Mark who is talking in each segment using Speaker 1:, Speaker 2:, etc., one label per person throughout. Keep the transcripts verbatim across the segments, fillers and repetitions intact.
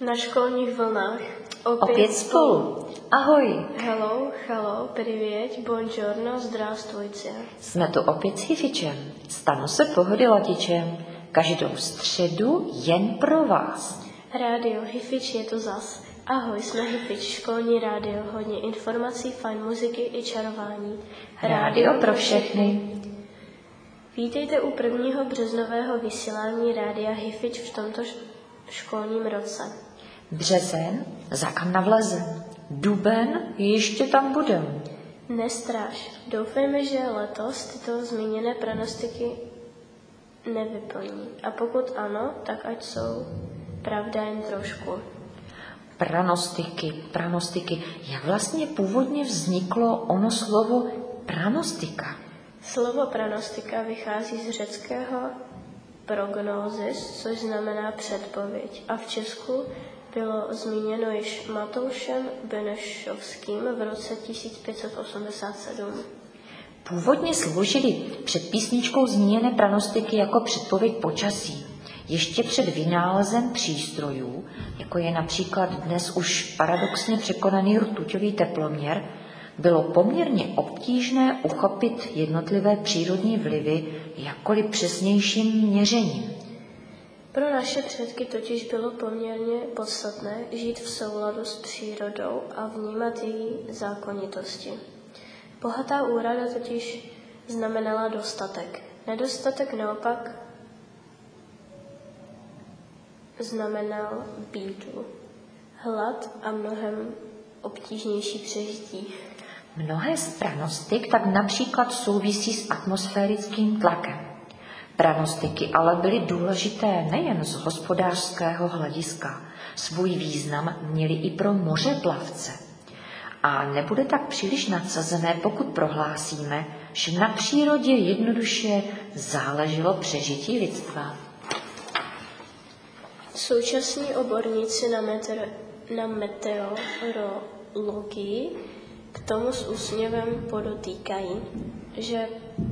Speaker 1: Na školních vlnách. Opět,
Speaker 2: Opět spolu. Ahoj.
Speaker 1: Hello, hello, privět, buongiorno, zdravstvujte.
Speaker 2: Jsme tu opět s Hifičem. Stanu se pohody latičem. Každou středu jen pro vás.
Speaker 1: Rádio Hifič je tu zas. Ahoj, jsme Hifič, školní rádio, hodně informací, fajn muziky i čarování.
Speaker 2: Rádio pro všechny.
Speaker 1: Vítejte u prvního březnového vysílání rádia Hifič v tomto školním roce.
Speaker 2: Březen, za kam navlezem. Duben, ještě tam budem.
Speaker 1: Nestráž. Doufejme, že letos tyto zmíněné pranostiky nevyplní. A pokud ano, tak ať jsou pravda jen trošku.
Speaker 2: Pranostiky, pranostiky. Jak vlastně původně vzniklo ono slovo pranostika?
Speaker 1: Slovo pranostika vychází z řeckého prognózis, což znamená předpověď. A v Česku bylo zmíněno již Matoušem Benešovským v roce tisíc pět set osmdesát sedm.
Speaker 2: Původně sloužily před písničkou zmíněné pranostiky jako předpověď počasí. Ještě před vynálezem přístrojů, jako je například dnes už paradoxně překonaný rtuťový teploměr, bylo poměrně obtížné uchopit jednotlivé přírodní vlivy jakkoliv přesnějším měřením.
Speaker 1: Pro naše předky totiž bylo poměrně podstatné žít v souladu s přírodou a vnímat její zákonitosti. Bohatá úroda totiž znamenala dostatek. Nedostatek naopak znamenal bídu, hlad a mnohem obtížnější přežití.
Speaker 2: Mnohé z pranostik tak například souvisí s atmosférickým tlakem. Pranostiky ale byly důležité nejen z hospodářského hlediska. Svůj význam měly i pro mořeplavce. A nebude tak příliš nadsazené, pokud prohlásíme, že na přírodě jednoduše záleželo přežití lidstva.
Speaker 1: Současní odborníci na, meteor, na meteorologii k tomu s úsměvem podotýkají, že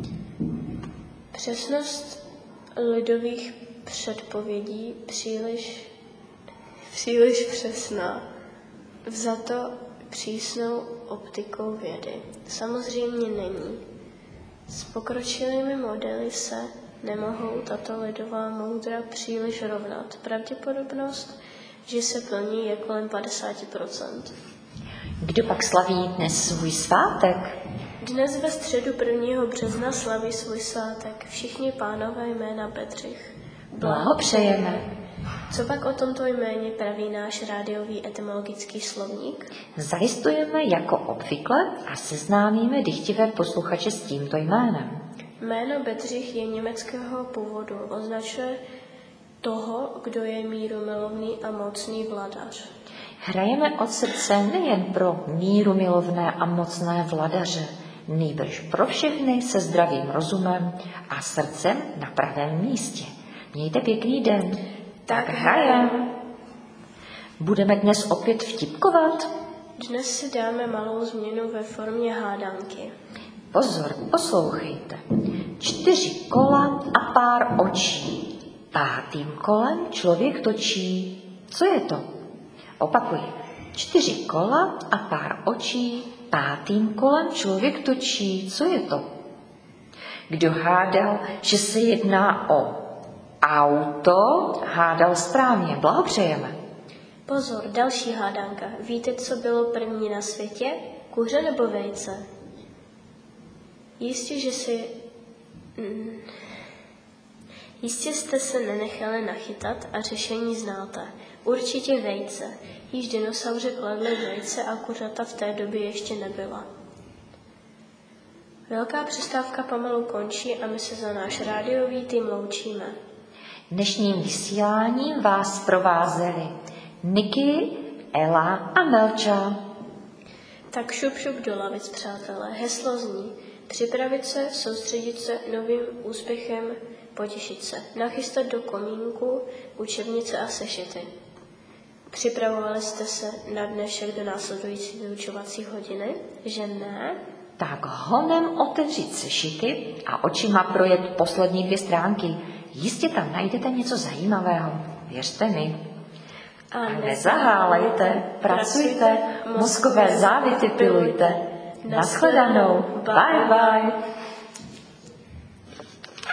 Speaker 1: přesnost lidových předpovědí příliš, příliš přesná, vzato přísnou optikou vědy. Samozřejmě není. S pokročilými modely se nemohou tato lidová moudra příliš rovnat. Pravděpodobnost, že se plní, je kolem padesát procent.
Speaker 2: Kdo pak slaví dnes svůj svátek?
Speaker 1: Dnes ve středu prvního března slaví svůj svátek všichni pánové jména Bedřich.
Speaker 2: Blahopřejeme.
Speaker 1: Co pak o tomto jméně praví náš rádiový etymologický slovník?
Speaker 2: Zalistujeme jako obvykle a seznámíme dychtivé posluchače s tímto jménem.
Speaker 1: Jméno Bedřich je německého původu. Označuje toho, kdo je mírumilovný a mocný vladař.
Speaker 2: Hrajeme od srdce nejen pro mírumilovné a mocné vladaře, nýbrž pro všechny se zdravým rozumem a srdcem na pravém místě. Mějte pěkný den. Tak hrajem. Budeme dnes opět vtipkovat?
Speaker 1: Dnes si dáme malou změnu ve formě hádanky.
Speaker 2: Pozor, poslouchejte. Čtyři kola a pár očí. Pátým kolem člověk točí. Co je to? Opakuji. Čtyři kola a pár očí. Pátým kolem člověk točí. Co je to? Kdo hádal, že se jedná o auto, hádal správně. Blahopřejeme.
Speaker 1: Pozor, další hádanka. Víte, co bylo první na světě? Kuře nebo vejce? Jistě, že si... Mm. Jistě jste se nenechali nachytat a řešení znáte. Určitě vejce. Již dinosauři kladli vejce a kuřata v té době ještě nebyla. Velká přestávka pomalu končí a my se za náš rádiový tým loučíme.
Speaker 2: Dnešním vysíláním vás provázeli Niky, Ela a Melča.
Speaker 1: Tak šup šup do lavic, přátelé. Heslo zní: připravit se, soustředit se, novým úspěchem potěšit se. Nachystat do komínku učebnice a sešity. Připravovali jste se na dnešek do následující vyučovací hodiny? Že ne?
Speaker 2: Tak honem otevřít sešity a očima projet poslední dvě stránky. Jistě tam najdete něco zajímavého. Věřte mi.
Speaker 1: A
Speaker 2: nezahálejte, pracujte, mozkové závity pilujte. Naschledanou, bye bye.